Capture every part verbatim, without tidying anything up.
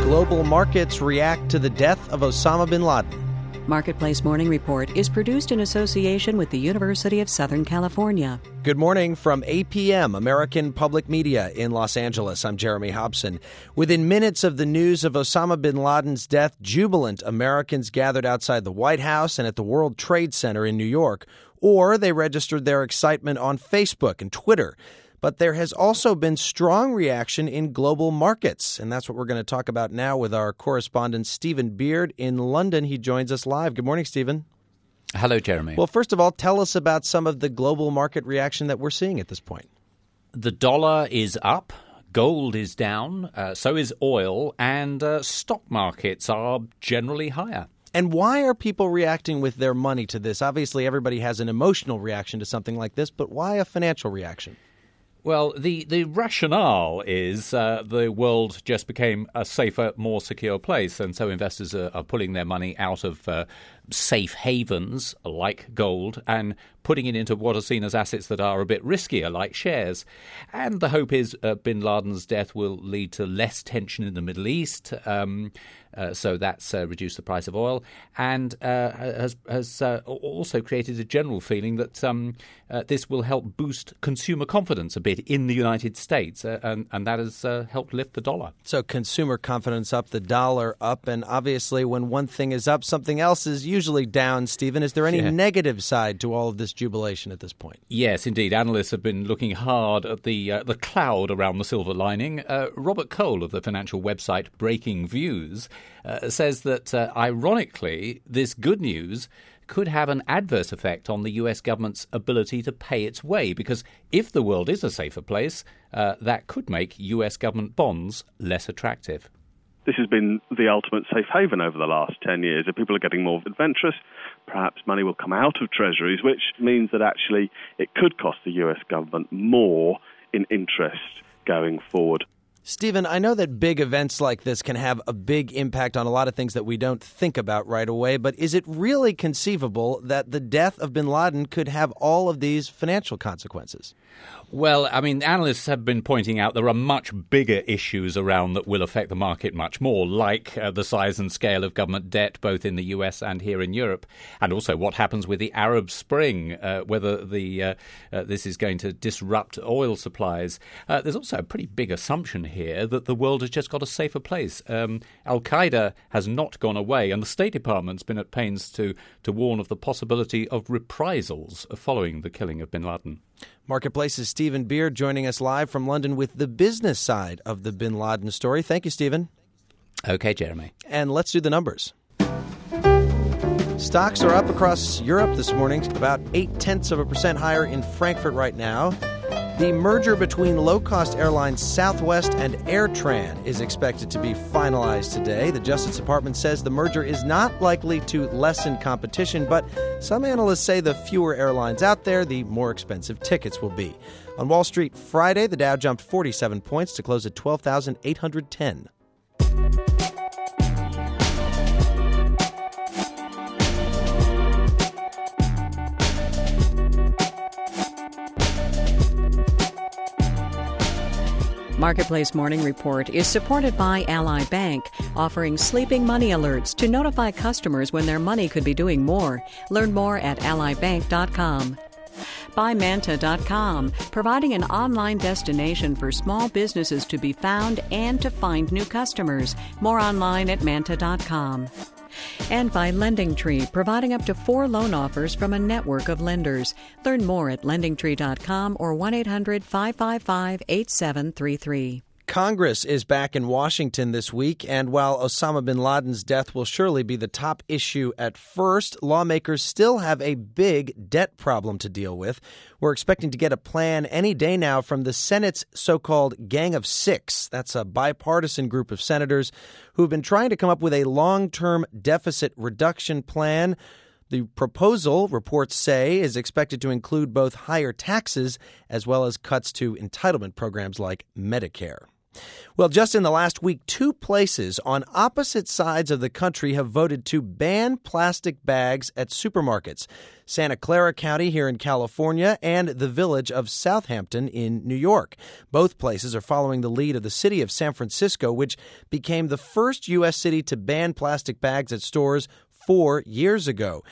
global markets react to the death of Osama bin Laden. Marketplace Morning Report is produced in association with the University of Southern California. Good morning from A P M, American Public Media in Los Angeles. I'm Jeremy Hobson. Within minutes of the news of Osama bin Laden's death, jubilant Americans gathered outside the White House and at the World Trade Center in New York, or they registered their excitement on Facebook and Twitter. But there has also been strong reaction in global markets, and that's what we're going to talk about now with our correspondent Stephen Beard in London. He joins us live. Good morning, Stephen. Hello, Jeremy. Well, first of all, tell us about some of the global market reaction that we're seeing at this point. The dollar is up, gold is down, uh, so is oil, and uh, stock markets are generally higher. And why are people reacting with their money to this? Obviously, everybody has an emotional reaction to something like this, but why a financial reaction? Well, the, the rationale is uh, the world just became a safer, more secure place, and so investors are, are pulling their money out of uh, safe havens like gold and putting it into what are seen as assets that are a bit riskier, like shares. And the hope is uh, bin Laden's death will lead to less tension in the Middle East, um, uh, so that's uh, reduced the price of oil, and uh, has, has uh, also created a general feeling that um, uh, this will help boost consumer confidence a bit in the United States, uh, and, and that has uh, helped lift the dollar. So consumer confidence up, the dollar up, and obviously when one thing is up, something else is usually down, Stephen. Is there any yeah. negative side to all of this jubilation at this point? Yes, indeed. Analysts have been looking hard at the uh, the cloud around the silver lining. Uh, Robert Cole of the financial website Breaking Views uh, says that, uh, ironically, this good news could have an adverse effect on the U S government's ability to pay its way, because if the world is a safer place, uh, that could make U S government bonds less attractive. This has been the ultimate safe haven over the last ten years. If people are getting more adventurous, perhaps money will come out of treasuries, which means that actually it could cost the U S government more in interest going forward. Stephen, I know that big events like this can have a big impact on a lot of things that we don't think about right away, but is it really conceivable that the death of bin Laden could have all of these financial consequences? Well, I mean, analysts have been pointing out there are much bigger issues around that will affect the market much more, like uh, the size and scale of government debt, both in the U S and here in Europe, and also what happens with the Arab Spring, uh, whether the uh, uh, this is going to disrupt oil supplies. Uh, there's also a pretty big assumption here that the world has just got a safer place. Um, Al-Qaeda has not gone away, and the State Department's been at pains to, to warn of the possibility of reprisals following the killing of bin Laden. Marketplace's Stephen Beard joining us live from London with the business side of the bin Laden story. Thank you, Stephen. Okay, Jeremy. And let's do the numbers. Stocks are up across Europe this morning, about eight-tenths of a percent higher in Frankfurt right now. The merger between low-cost airlines Southwest and AirTran is expected to be finalized today. The Justice Department says the merger is not likely to lessen competition, but some analysts say the fewer airlines out there, the more expensive tickets will be. On Wall Street Friday, the Dow jumped forty-seven points to close at twelve thousand eight hundred ten. Marketplace Morning Report is supported by Ally Bank, offering sleeping money alerts to notify customers when their money could be doing more. Learn more at ally bank dot com. By Manta dot com, providing an online destination for small businesses to be found and to find new customers. More online at Manta dot com. And by LendingTree, providing up to four loan offers from a network of lenders. Learn more at lending tree dot com or one eight hundred five five five eight seven three three. Congress is back in Washington this week, and while Osama bin Laden's death will surely be the top issue at first, lawmakers still have a big debt problem to deal with. We're expecting to get a plan any day now from the Senate's so-called Gang of Six. That's a bipartisan group of senators who have been trying to come up with a long-term deficit reduction plan. The proposal, reports say, is expected to include both higher taxes as well as cuts to entitlement programs like Medicare. Well, just in the last week, two places on opposite sides of the country have voted to ban plastic bags at supermarkets. Santa Clara County here in California and the village of Southampton in New York. Both places are following the lead of the city of San Francisco, which became the first U S city to ban plastic bags at stores four years ago.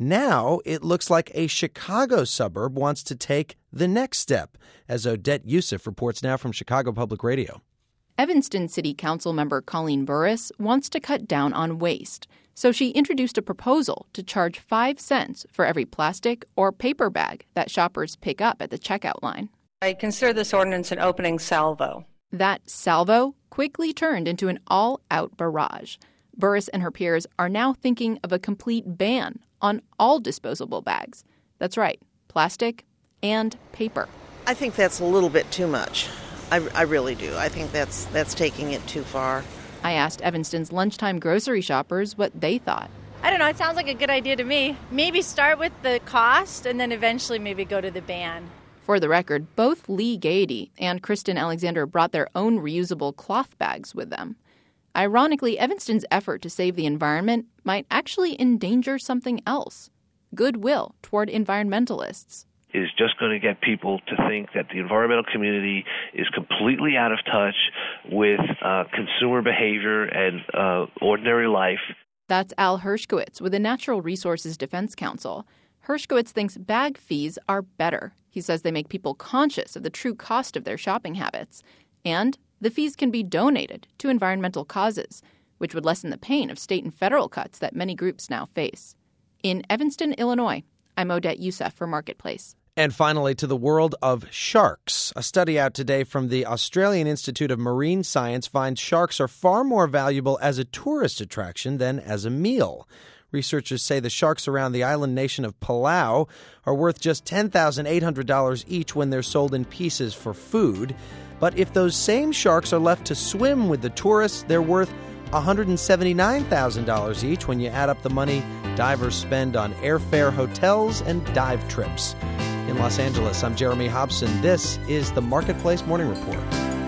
Now it looks like a Chicago suburb wants to take the next step, as Odette Youssef reports now from Chicago Public Radio. Evanston City Council member Colleen Burris wants to cut down on waste, so she introduced a proposal to charge five cents for every plastic or paper bag that shoppers pick up at the checkout line. I consider this ordinance an opening salvo. That salvo quickly turned into an all-out barrage. Burris and her peers are now thinking of a complete ban on all disposable bags. That's right, plastic and paper. I think that's a little bit too much. I, I really do. I think that's that's taking it too far. I asked Evanston's lunchtime grocery shoppers what they thought. I don't know. It sounds like a good idea to me. Maybe start with the cost and then eventually maybe go to the ban. For the record, both Lee Gaiety and Kristen Alexander brought their own reusable cloth bags with them. Ironically, Evanston's effort to save the environment might actually endanger something else: goodwill toward environmentalists. Is just going to get people to think that the environmental community is completely out of touch with uh, consumer behavior and uh, ordinary life. That's Al Hershkowitz with the Natural Resources Defense Council. Hershkowitz thinks bag fees are better. He says they make people conscious of the true cost of their shopping habits. And the fees can be donated to environmental causes, which would lessen the pain of state and federal cuts that many groups now face. In Evanston, Illinois, I'm Odette Youssef for Marketplace. And finally, to the world of sharks. A study out today from the Australian Institute of Marine Science finds sharks are far more valuable as a tourist attraction than as a meal. Researchers say the sharks around the island nation of Palau are worth just ten thousand eight hundred dollars each when they're sold in pieces for food. But if those same sharks are left to swim with the tourists, they're worth one hundred seventy-nine thousand dollars each when you add up the money divers spend on airfare, hotels, and dive trips. In Los Angeles, I'm Jeremy Hobson. This is the Marketplace Morning Report.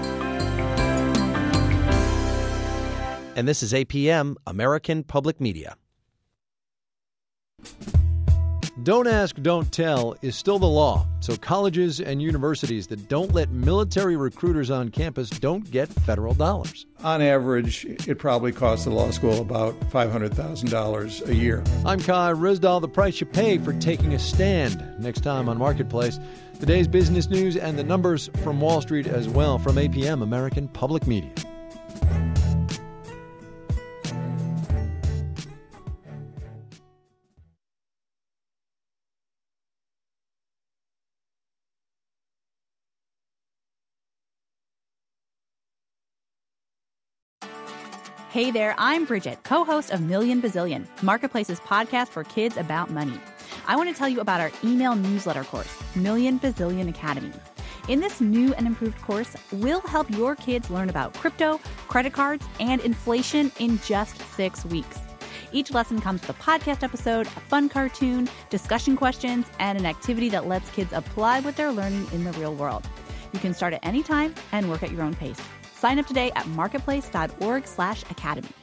And this is A P M, American Public Media. Don't ask, don't tell is still the law, so colleges and universities that don't let military recruiters on campus don't get federal dollars. On average, it probably costs the law school about five hundred thousand dollars a year. I'm Kai Risdahl. The price you pay for taking a stand. Next time on Marketplace, the day's business news and the numbers from Wall Street as well from A P M, American Public Media. Hey there, I'm Bridget, co-host of Million Bazillion, Marketplace's podcast for kids about money. I want to tell you about our email newsletter course, Million Bazillion Academy. In this new and improved course, we'll help your kids learn about crypto, credit cards, and inflation in just six weeks. Each lesson comes with a podcast episode, a fun cartoon, discussion questions, and an activity that lets kids apply what they're learning in the real world. You can start at any time and work at your own pace. Sign up today at marketplace.org slash academy.